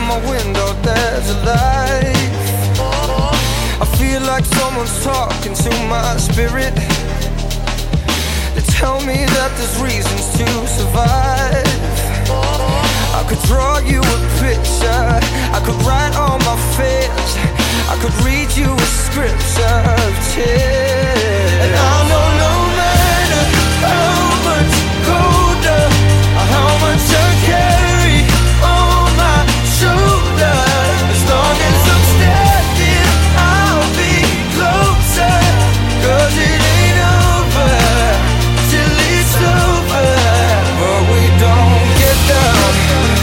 my window there's a light. I feel like someone's talking to my spirit. They tell me that there's reasons to survive. I could draw you a picture, I could write all my fears, I could read you a script of tears. And I know no matter how much colder, or how much I carry on my shoulder, as long as I'm standing, I'll be closer. 'Cause it ain't over till it's over. But we don't get down.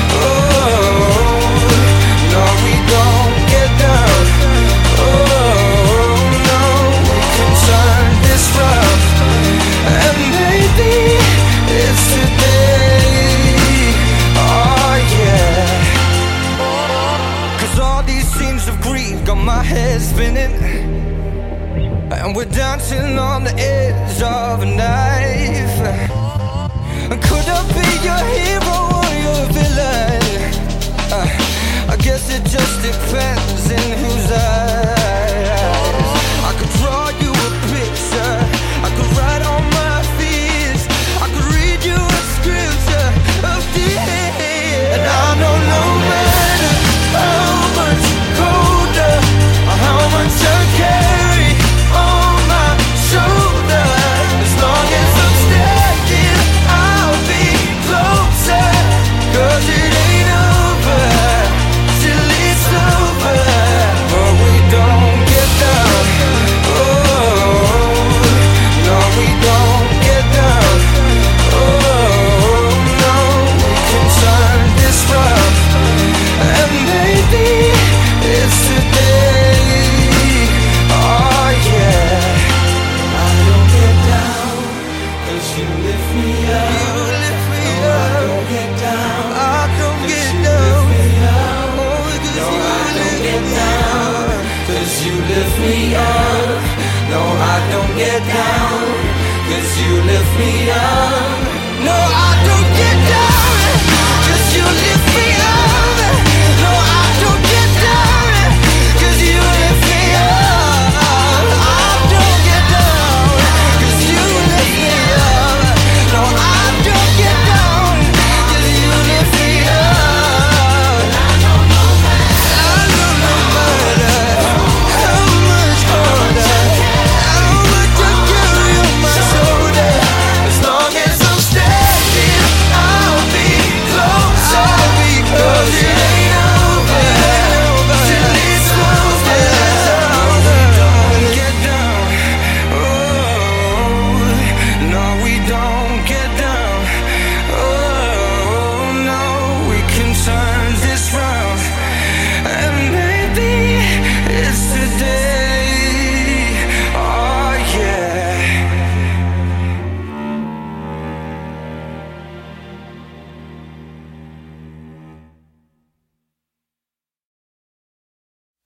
Oh, no, we don't get down. Oh, no, we can turn this round. And maybe it's today. Oh, yeah. 'Cause all these scenes of grief got my head spinning, and we're dancing on the edge of a knife. Could I be your hero or your villain? I guess it just depends in whose eyes.